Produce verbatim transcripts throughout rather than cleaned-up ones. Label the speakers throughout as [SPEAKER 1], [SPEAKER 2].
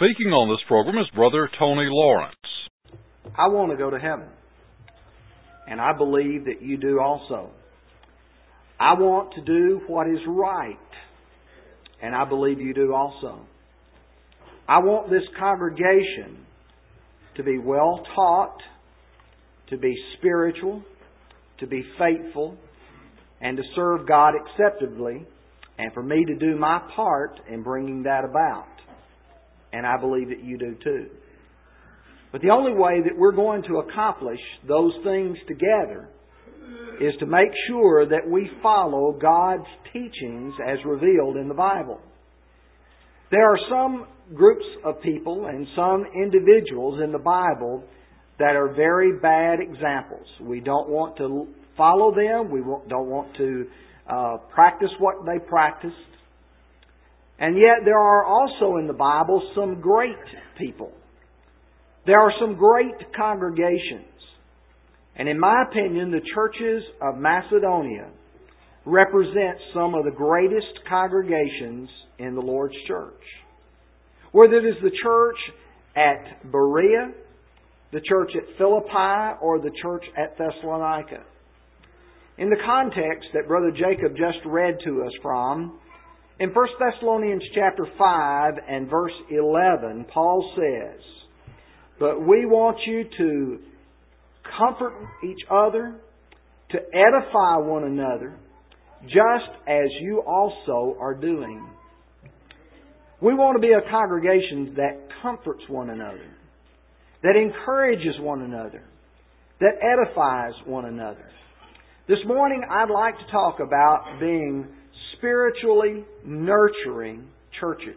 [SPEAKER 1] Speaking on this program is Brother Tony Lawrence.
[SPEAKER 2] I want to go to heaven, and I believe that you do also. I want to do what is right, and I believe you do also. I want this congregation to be well taught, to be spiritual, to be faithful, and to serve God acceptably, and for me to do my part in bringing that about. And I believe that you do too. But the only way that we're going to accomplish those things together is to make sure that we follow God's teachings as revealed in the Bible. There are some groups of people and some individuals in the Bible that are very bad examples. We don't want to follow them. We don't want to uh, practice what they practiced. And yet there are also in the Bible some great people. There are some great congregations. And in my opinion, the churches of Macedonia represent some of the greatest congregations in the Lord's church. Whether it is the church at Berea, the church at Philippi, or the church at Thessalonica. In the context that Brother Jacob just read to us from, in First Thessalonians chapter five and verse eleven, Paul says, "But we want you to comfort each other, to edify one another, just as you also are doing." We want to be a congregation that comforts one another, that encourages one another, that edifies one another. This morning I'd like to talk about being spiritually nurturing churches.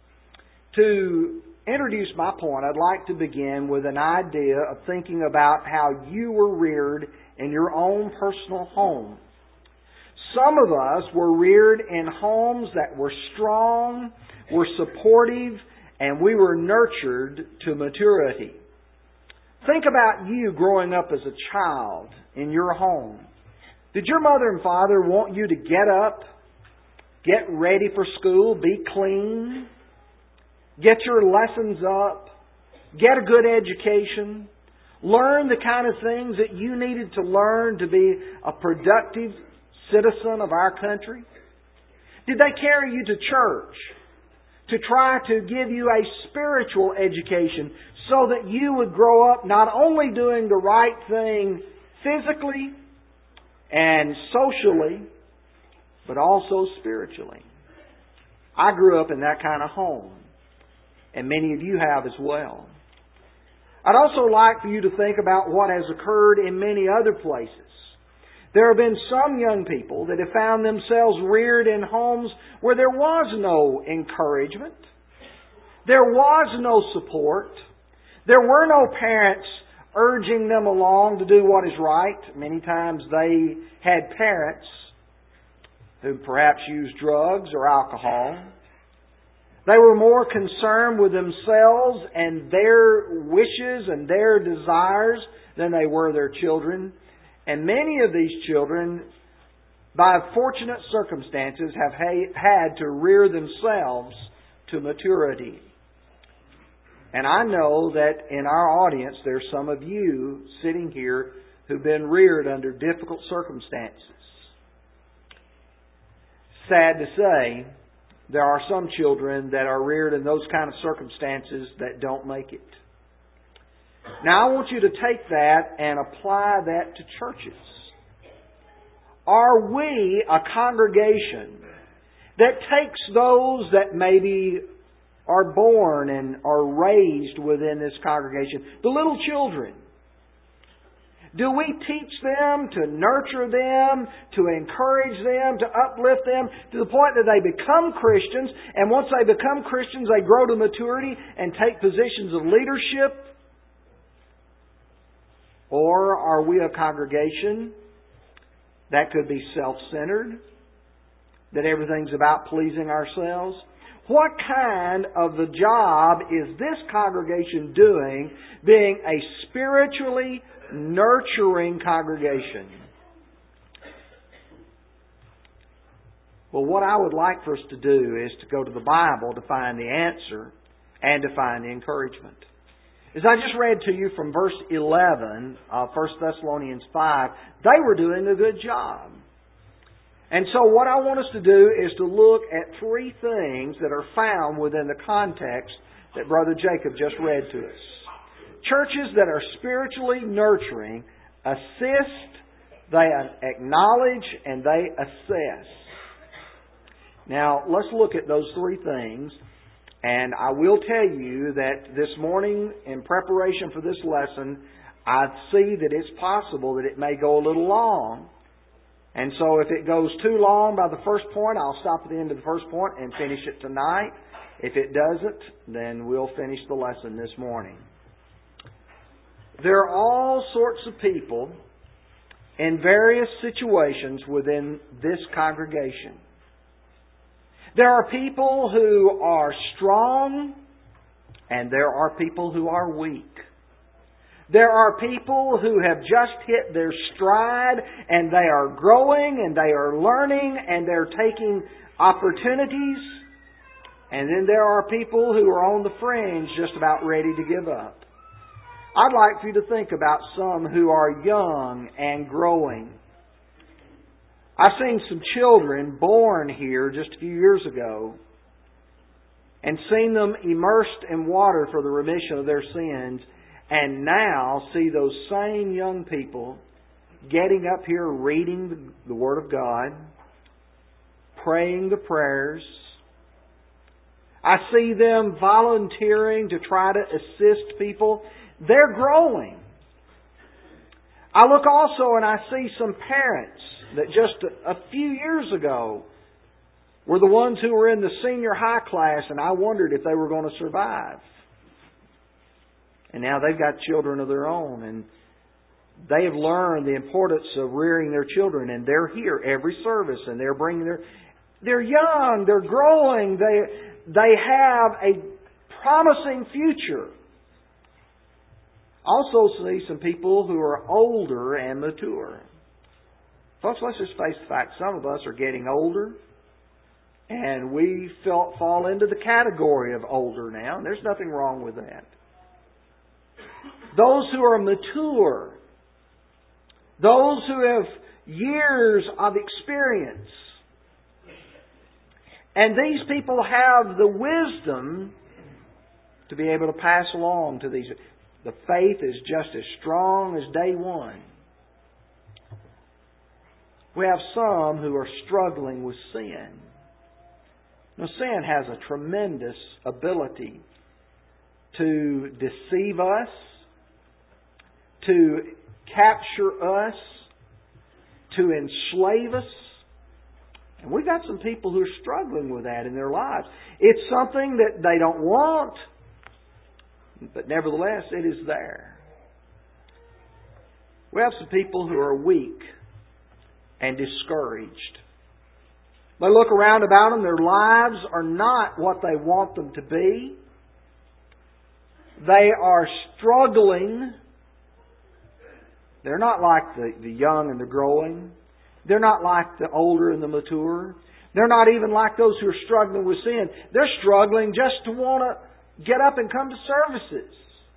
[SPEAKER 2] To introduce my point, I'd like to begin with an idea of thinking about how you were reared in your own personal home. Some of us were reared in homes that were strong, were supportive, and we were nurtured to maturity. Think about you growing up as a child in your home. Did your mother and father want you to get up, get ready for school, be clean, get your lessons up, get a good education, learn the kind of things that you needed to learn to be a productive citizen of our country? Did they carry you to church to try to give you a spiritual education so that you would grow up not only doing the right thing physically and socially, but also spiritually? I grew up in that kind of home, and many of you have as well. I'd also like for you to think about what has occurred in many other places. There have been some young people that have found themselves reared in homes where there was no encouragement. There was no support. There were no parents urging them along to do what is right. Many times they had parents who perhaps used drugs or alcohol. They were more concerned with themselves and their wishes and their desires than they were their children. And many of these children, by fortunate circumstances, have ha- had to rear themselves to maturity. And I know that in our audience there's some of you sitting here who've been reared under difficult circumstances. Sad to say, there are some children that are reared in those kind of circumstances that don't make it. Now I want you to take that and apply that to churches. Are we a congregation that takes those that maybe are born and are raised within this congregation, the little children? Do we teach them to nurture them, to encourage them, to uplift them to the point that they become Christians, and once they become Christians they grow to maturity and take positions of leadership? Or are we a congregation that could be self-centered, that everything's about pleasing ourselves? What kind of the job is this congregation doing, being a spiritually nurturing congregation? Well, what I would like for us to do is to go to the Bible to find the answer and to find the encouragement. As I just read to you from verse eleven of First Thessalonians five, they were doing a good job. And so what I want us to do is to look at three things that are found within the context that Brother Jacob just read to us. Churches that are spiritually nurturing assist, they acknowledge, and they assess. Now, let's look at those three things. And I will tell you that this morning, in preparation for this lesson, I see that it's possible that it may go a little long. And so if it goes too long by the first point, I'll stop at the end of the first point and finish it tonight. If it doesn't, then we'll finish the lesson this morning. There are all sorts of people in various situations within this congregation. There are people who are strong, and there are people who are weak. There are people who have just hit their stride, and they are growing, and they are learning, and they're taking opportunities. And then there are people who are on the fringe, just about ready to give up. I'd like for you to think about some who are young and growing. I've seen some children born here just a few years ago and seen them immersed in water for the remission of their sins, and now see those same young people getting up here reading the Word of God, praying the prayers. I see them volunteering to try to assist people. They're growing. I look also and I see some parents that just a, a few years ago were the ones who were in the senior high class, and I wondered if they were going to survive. And now they've got children of their own, and they have learned the importance of rearing their children, and they're here every service, and they're bringing their... They're young, they're growing, they, they have a promising future. Also see some people who are older and mature. Folks, let's just face the fact, some of us are getting older, and we felt, fall into the category of older now, and there's nothing wrong with that. Those who are mature, those who have years of experience, and these people have the wisdom to be able to pass along to these. The faith is just as strong as day one. We have some who are struggling with sin. Now, sin has a tremendous ability to deceive us, to capture us, to enslave us. And we've got some people who are struggling with that in their lives. It's something that they don't want, but nevertheless, it is there. We have some people who are weak and discouraged. They look around about them, their lives are not what they want them to be. They are struggling. They're not like the, the young and the growing. They're not like the older and the mature. They're not even like those who are struggling with sin. They're struggling just to want to get up and come to services.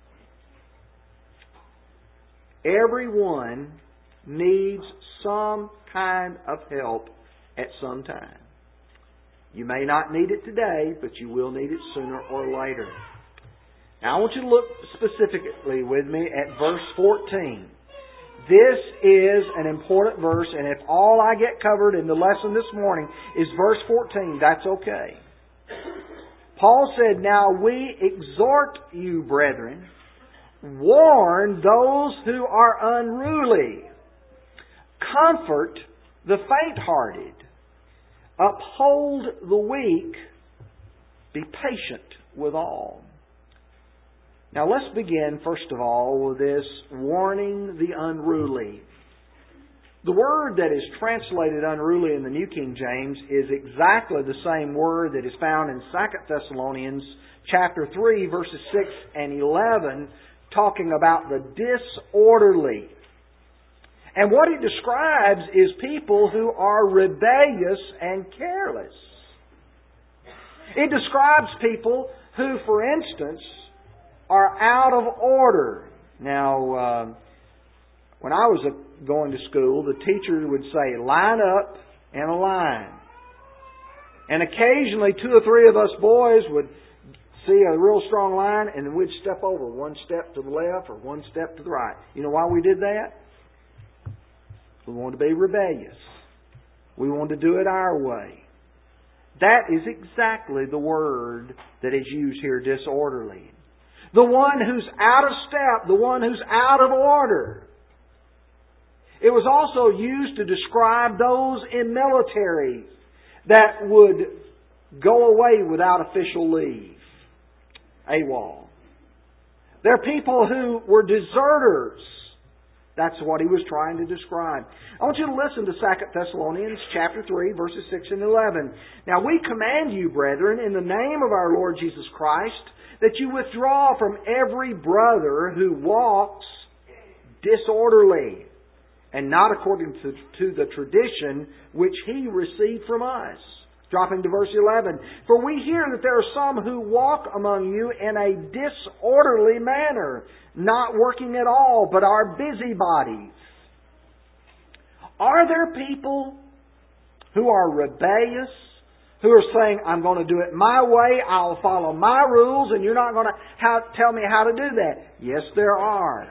[SPEAKER 2] Everyone needs some kind of help at some time. You may not need it today, but you will need it sooner or later. Now I want you to look specifically with me at verse fourteen. This is an important verse, and if all I get covered in the lesson this morning is verse fourteen, that's okay. Paul said, "Now we exhort you, brethren, warn those who are unruly, comfort the faint-hearted, uphold the weak, be patient with all." Now let's begin, first of all, with this warning the unruly. The word that is translated unruly in the New King James is exactly the same word that is found in Second Thessalonians chapter three, verses six and eleven, talking about the disorderly. And what it describes is people who are rebellious and careless. It describes people who, for instance, are out of order. Now, uh, when I was going to school, the teacher would say, line up in a line. And occasionally two or three of us boys would see a real strong line and then we'd step over one step to the left or one step to the right. You know why we did that? We wanted to be rebellious. We wanted to do it our way. That is exactly the word that is used here, disorderly. The one who's out of step, the one who's out of order. It was also used to describe those in military that would go away without official leave. AWOL. They're people who were deserters. That's what he was trying to describe. I want you to listen to Second Thessalonians chapter three, verses six and eleven. Now we command you, brethren, in the name of our Lord Jesus Christ, that you withdraw from every brother who walks disorderly, and not according to, to the tradition which he received from us. Dropping to verse eleven. For we hear that there are some who walk among you in a disorderly manner, not working at all, but are busybodies. Are there people who are rebellious, who are saying, I'm going to do it my way, I'll follow my rules, and you're not going to how, tell me how to do that? Yes, there are.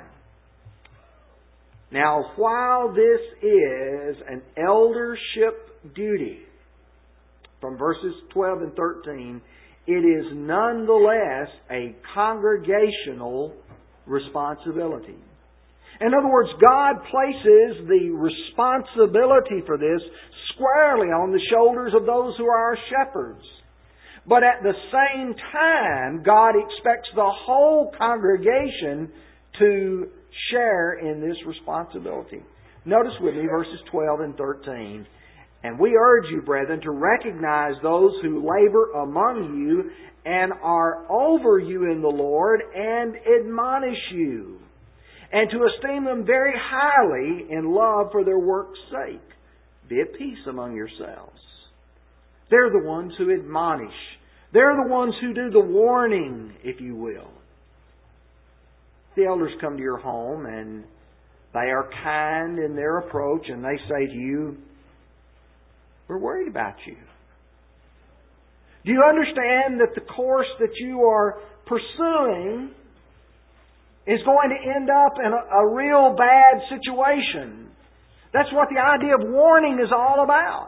[SPEAKER 2] Now, while this is an eldership duty, from verses twelve and thirteen, it is nonetheless a congregational responsibility. In other words, God places the responsibility for this squarely on the shoulders of those who are our shepherds. But at the same time, God expects the whole congregation to share in this responsibility. Notice with me verses twelve and thirteen. And we urge you, brethren, to recognize those who labor among you and are over you in the Lord and admonish you, and to esteem them very highly in love for their work's sake. Be at peace among yourselves. They're the ones who admonish. They're the ones who do the warning, if you will. The elders come to your home and they are kind in their approach and they say to you, we're worried about you. Do you understand that the course that you are pursuing is going to end up in a, a real bad situation? That's what the idea of warning is all about.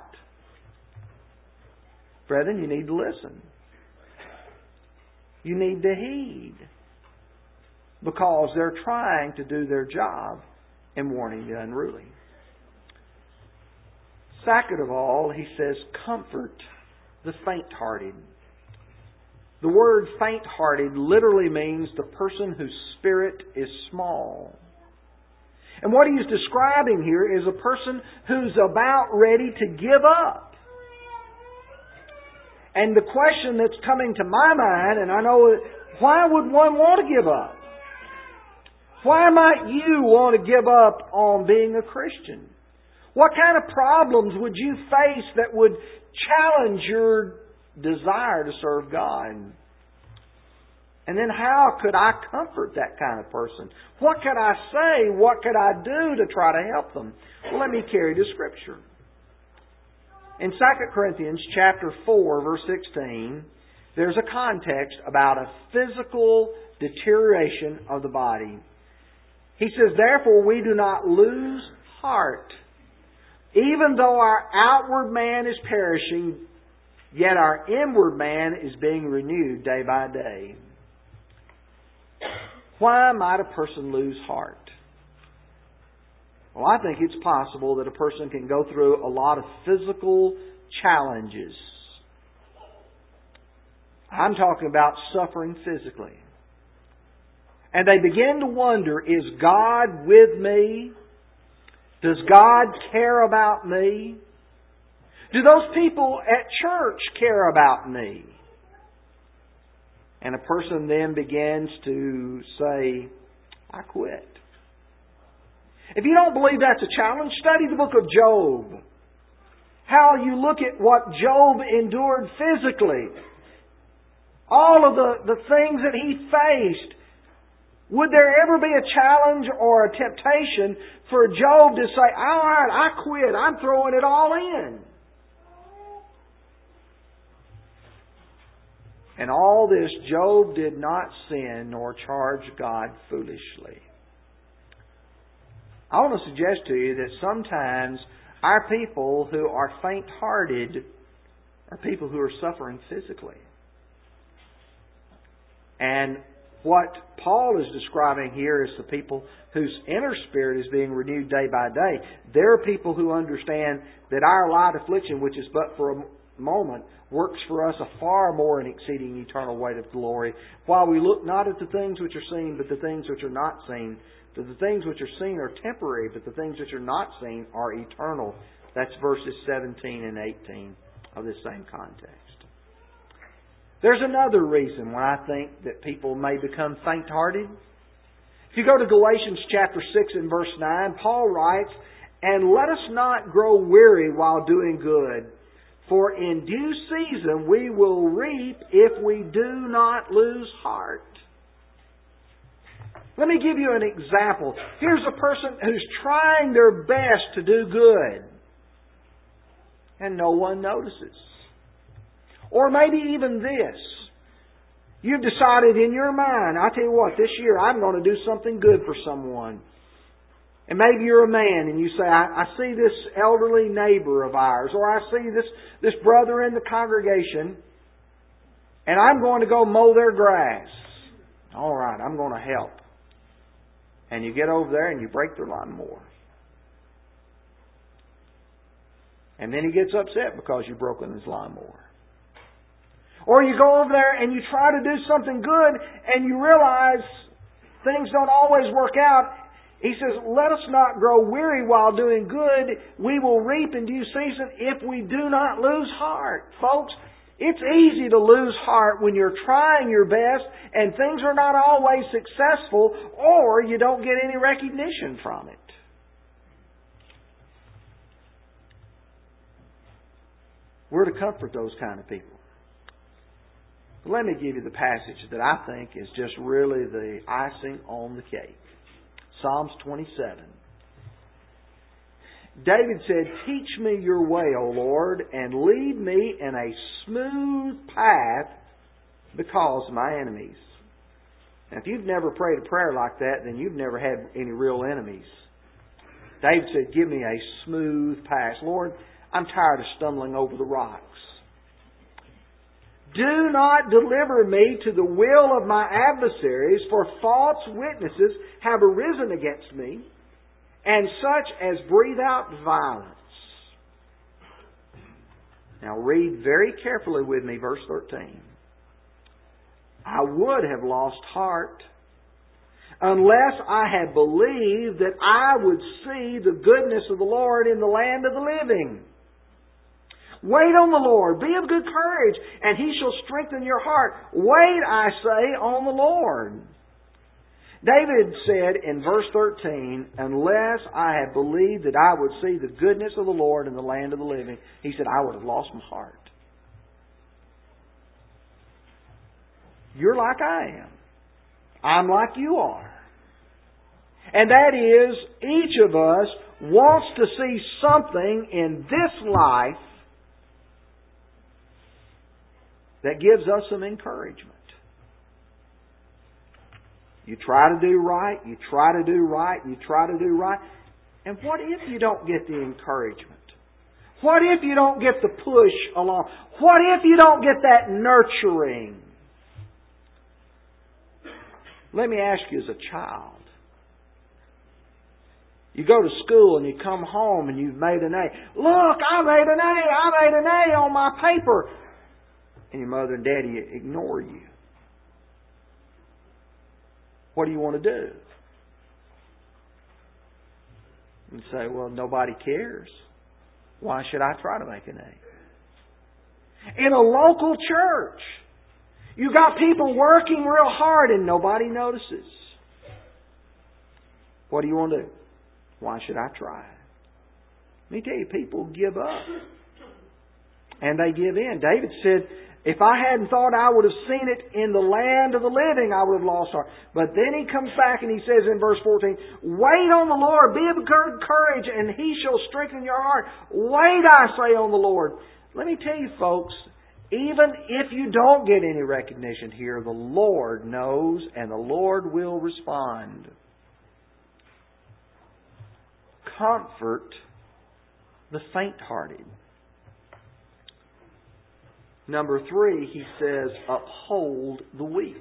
[SPEAKER 2] Brethren, you need to listen. You need to heed. Because they're trying to do their job in warning the unruly. Second of all, he says, comfort the faint-hearted. The word faint-hearted literally means the person whose spirit is small. And what he is describing here is a person who's about ready to give up. And the question that's coming to my mind, and I know, why would one want to give up? Why might you want to give up on being a Christian? What kind of problems would you face that would challenge your desire to serve God? And then how could I comfort that kind of person? What could I say? What could I do to try to help them? Well, let me carry to Scripture. In Second Corinthians chapter four, verse sixteen, there's a context about a physical deterioration of the body. He says, therefore we do not lose heart. Even though our outward man is perishing, yet our inward man is being renewed day by day. Why might a person lose heart? Well, I think it's possible that a person can go through a lot of physical challenges. I'm talking about suffering physically. And they begin to wonder, is God with me? Does God care about me? Do those people at church care about me? And a person then begins to say, I quit. If you don't believe that's a challenge, study the book of Job. How you look at what Job endured physically. all of the, the things that he faced, would there ever be a challenge or a temptation for Job to say, all right, I quit, I'm throwing it all in? In all this, Job did not sin nor charge God foolishly. I want to suggest to you that sometimes our people who are faint-hearted are people who are suffering physically. And what Paul is describing here is the people whose inner spirit is being renewed day by day. There are people who understand that our light affliction, which is but for a moment, works for us a far more and exceeding eternal weight of glory, while we look not at the things which are seen, but the things which are not seen. For the things which are seen are temporary, but the things which are not seen are eternal. That's verses seventeen and eighteen of this same context. There's another reason why I think that people may become faint-hearted. If you go to Galatians chapter six and verse nine, Paul writes, "And let us not grow weary while doing good, for in due season we will reap if we do not lose heart." Let me give you an example. Here's a person who's trying their best to do good, and no one notices. Or maybe even this. You've decided in your mind, I tell you what, this year I'm going to do something good for someone. And maybe you're a man and you say, I, I see this elderly neighbor of ours, or I see this, this brother in the congregation, and I'm going to go mow their grass. All right, I'm going to help. And you get over there and you break their lawnmower. And then he gets upset because you've broken his lawnmower. Or you go over there and you try to do something good and you realize things don't always work out. He says, let us not grow weary while doing good. We will reap in due season if we do not lose heart. Folks, it's easy to lose heart when you're trying your best and things are not always successful, or you don't get any recognition from it. We're to comfort those kind of people. But let me give you the passage that I think is just really the icing on the cake. Psalms twenty-seven. David said, "Teach me your way, O Lord, and lead me in a smooth path because of my enemies." Now, if you've never prayed a prayer like that, then you've never had any real enemies. David said, "Give me a smooth path. Lord, I'm tired of stumbling over the rocks. Do not deliver me to the will of my adversaries, for false witnesses have arisen against me, and such as breathe out violence." Now read very carefully with me verse thirteen. "I would have lost heart unless I had believed that I would see the goodness of the Lord in the land of the living. Wait on the Lord, be of good courage, and He shall strengthen your heart. Wait, I say, on the Lord." David said in verse thirteen, "Unless I had believed that I would see the goodness of the Lord in the land of the living," he said, "I would have lost my heart." You're like I am. I'm like you are. And that is, each of us wants to see something in this life that gives us some encouragement. You try to do right, you try to do right, you try to do right. And what if you don't get the encouragement? What if you don't get the push along? What if you don't get that nurturing? Let me ask you, as a child, you go to school and you come home and you've made an A. Look, I made an A, I made an A on my paper. And your mother and daddy ignore you. What do you want to do? You say, well, nobody cares. Why should I try to make an A? In a local church, you got people working real hard and nobody notices. What do you want to do? Why should I try? Let me tell you, people give up. And they give in. David said, If I hadn't thought I would have seen it in the land of the living, I would have lost heart. But then he comes back and he says in verse fourteen, wait on the Lord, be of good courage, and He shall strengthen your heart. Wait, I say, on the Lord. Let me tell you, folks, even if you don't get any recognition here, the Lord knows and the Lord will respond. Comfort the faint-hearted. Number three, he says, uphold the weak.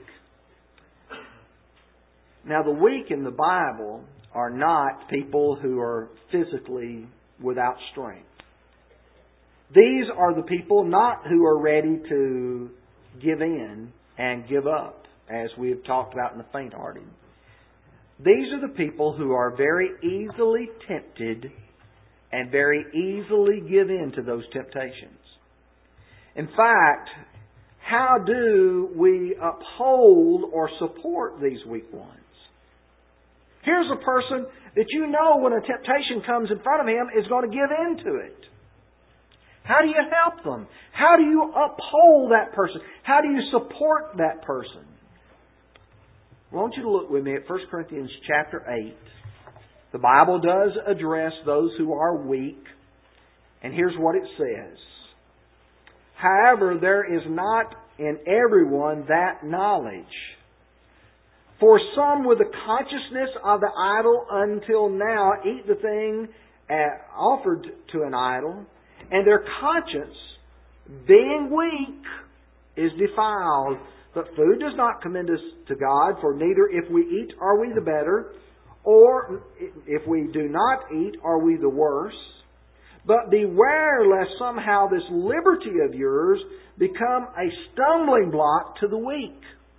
[SPEAKER 2] Now, the weak in the Bible are not people who are physically without strength. These are the people not who are ready to give in and give up, as we have talked about in the faint-hearted. These are the people who are very easily tempted and very easily give in to those temptations. In fact, how do we uphold or support these weak ones? Here's a person that you know when a temptation comes in front of him is going to give in to it. How do you help them? How do you uphold that person? How do you support that person? I want you to look with me at First Corinthians chapter eight. The Bible does address those who are weak. And here's what it says. However, there is not in everyone that knowledge. For some with the consciousness of the idol until now eat the thing offered to an idol, and their conscience, being weak, is defiled. But food does not commend us to God, for neither if we eat are we the better, or if we do not eat are we the worse. But beware lest somehow this liberty of yours become a stumbling block to the weak.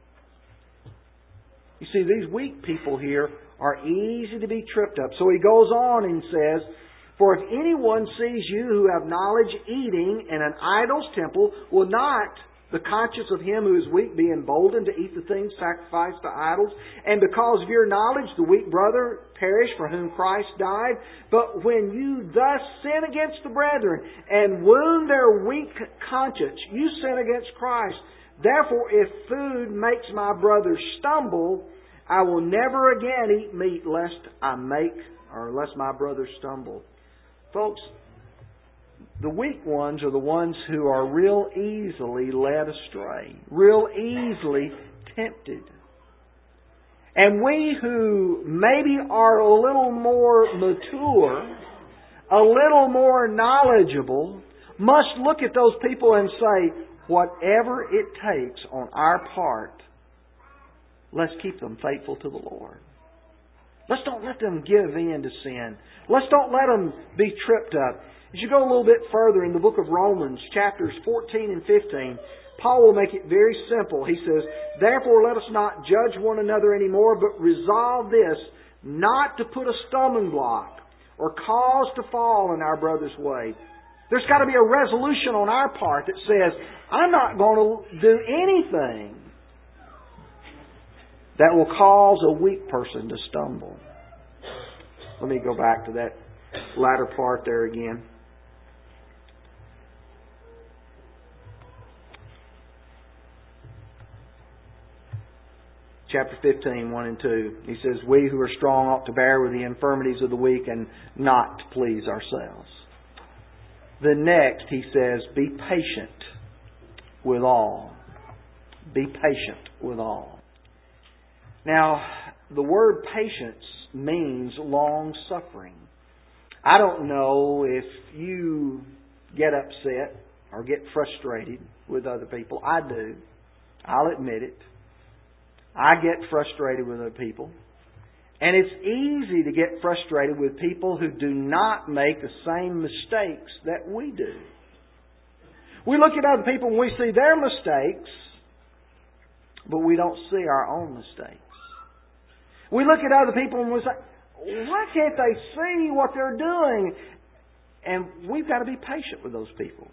[SPEAKER 2] You see, these weak people here are easy to be tripped up. So he goes on and says, for if anyone sees you who have knowledge eating in an idol's temple, will not the conscience of him who is weak be emboldened to eat the things sacrificed to idols? And because of your knowledge, the weak brother perish for whom Christ died. But when you thus sin against the brethren and wound their weak conscience, you sin against Christ. Therefore, if food makes my brother stumble, I will never again eat meat lest I make, or lest my brother stumble. Folks, the weak ones are the ones who are real easily led astray, real easily tempted. And we who maybe are a little more mature, a little more knowledgeable, must look at those people and say, whatever it takes on our part, let's keep them faithful to the Lord. Let's don't let them give in to sin. Let's don't let them be tripped up. As you go a little bit further in the book of Romans, chapters fourteen and fifteen, Paul will make it very simple. He says, therefore let us not judge one another anymore, but resolve this, not to put a stumbling block or cause to fall in our brother's way. There's got to be a resolution on our part that says, I'm not going to do anything that will cause a weak person to stumble. Let me go back to that latter part there again. Chapter fifteen, one and two. He says, we who are strong ought to bear with the infirmities of the weak and not to please ourselves. The next, he says, be patient with all. Be patient with all. Now, the word patience means long-suffering. I don't know if you get upset or get frustrated with other people. I do. I'll admit it. I get frustrated with other people. And it's easy to get frustrated with people who do not make the same mistakes that we do. We look at other people and we see their mistakes, but we don't see our own mistakes. We look at other people and we say, why can't they see what they're doing? And we've got to be patient with those people.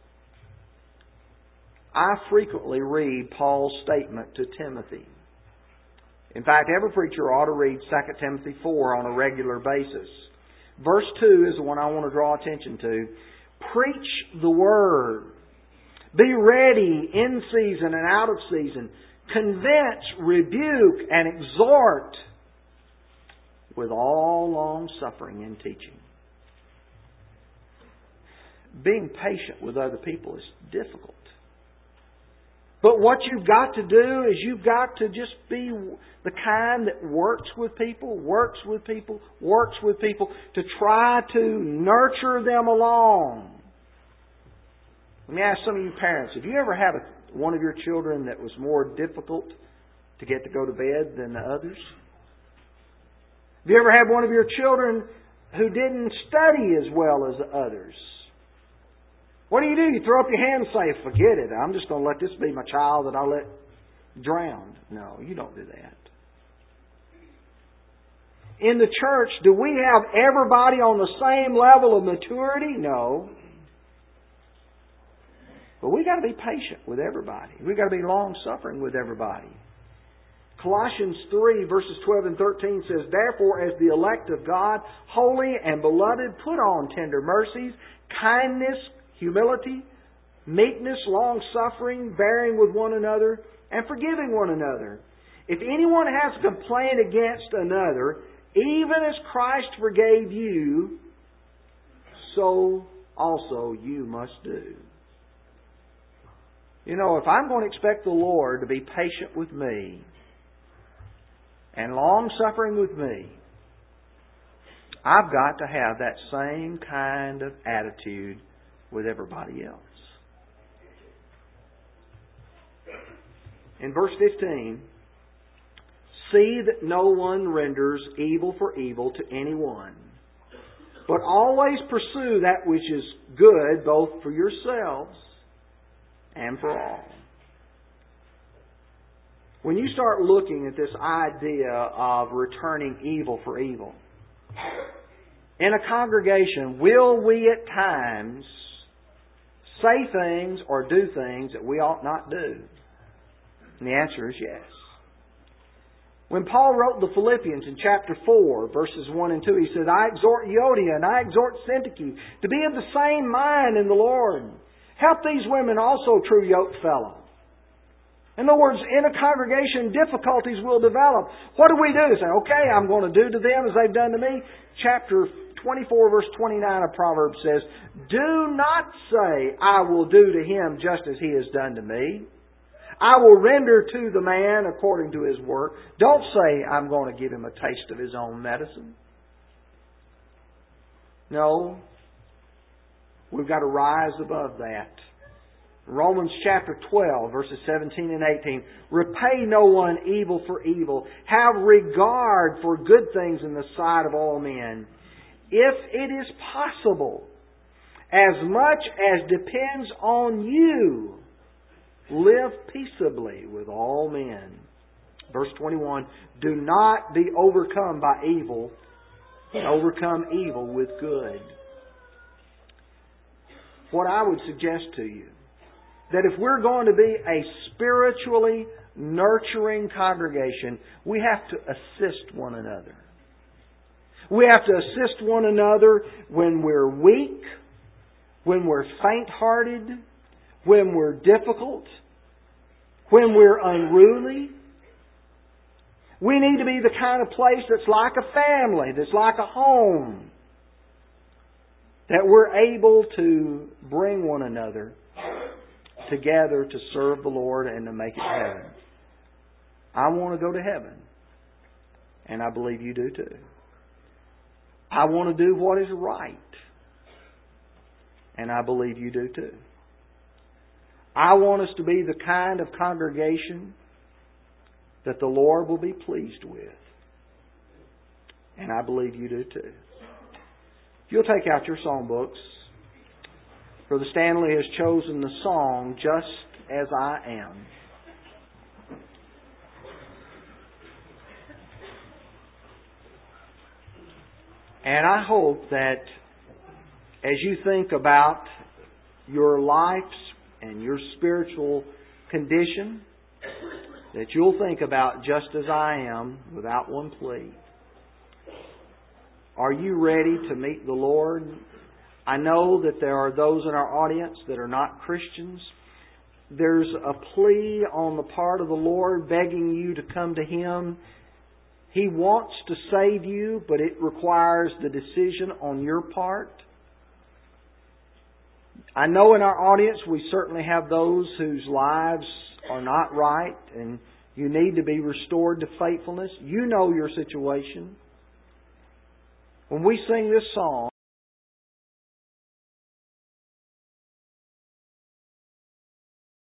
[SPEAKER 2] I frequently read Paul's statement to Timothy. In fact, every preacher ought to read Second Timothy four on a regular basis. Verse two is the one I want to draw attention to. Preach the Word. Be ready in season and out of season. Convince, rebuke, and exhort with all long suffering and teaching. Being patient with other people is difficult. But what you've got to do is you've got to just be the kind that works with people, works with people, works with people to try to nurture them along. Let me ask some of you parents, have you ever had a, one of your children that was more difficult to get to go to bed than the others? Have you ever had one of your children who didn't study as well as the others? What do you do? You throw up your hand and say, forget it. I'm just going to let this be my child that I'll let drown. No, you don't do that. In the church, do we have everybody on the same level of maturity? No. But we got to be patient with everybody. We got to be long-suffering with everybody. Colossians three, verses twelve and thirteen says, Therefore, as the elect of God, holy and beloved, put on tender mercies, kindness, humility, meekness, long-suffering, bearing with one another, and forgiving one another. If anyone has a complaint against another, even as Christ forgave you, so also you must do. You know, if I'm going to expect the Lord to be patient with me and long-suffering with me, I've got to have that same kind of attitude with everybody else. In verse fifteen, see that no one renders evil for evil to anyone, but always pursue that which is good both for yourselves and for all. When you start looking at this idea of returning evil for evil, in a congregation, will we at times say things or do things that we ought not do? And the answer is yes. When Paul wrote the Philippians in chapter four, verses one and two, he said, I exhort Euodia and I exhort Syntyche to be of the same mind in the Lord. Help these women also, true yoke fellow. In other words, in a congregation, difficulties will develop. What do we do? Say, okay, I'm going to do to them as they've done to me. Chapter twenty-four, verse twenty-nine of Proverbs says, Do not say, I will do to him just as he has done to me. I will render to the man according to his work. Don't say, I'm going to give him a taste of his own medicine. No. We've got to rise above that. Romans chapter twelve, verses seventeen and eighteen. Repay no one evil for evil. Have regard for good things in the sight of all men. If it is possible, as much as depends on you, live peaceably with all men. Verse twenty-one. Do not be overcome by evil, but overcome evil with good. What I would suggest to you, that if we're going to be a spiritually nurturing congregation, we have to assist one another. We have to assist one another when we're weak, when we're faint-hearted, when we're difficult, when we're unruly. We need to be the kind of place that's like a family, that's like a home, that we're able to bring one another together to serve the Lord and to make it heaven. I want to go to heaven, and I believe you do too. I want to do what is right, and I believe you do too. I want us to be the kind of congregation that the Lord will be pleased with, and I believe you do too. If you'll take out your songbooks, Brother Stanley has chosen the song, Just As I Am. And I hope that as you think about your lives and your spiritual condition, that you'll think about just as I am without one plea. Are you ready to meet the Lord? I know that there are those in our audience that are not Christians. there's a plea on the part of the Lord begging you to come to Him. He wants to save you, but it requires the decision on your part. I know in our audience we certainly have those whose lives are not right and you need to be restored to faithfulness. You know your situation. When we sing this song,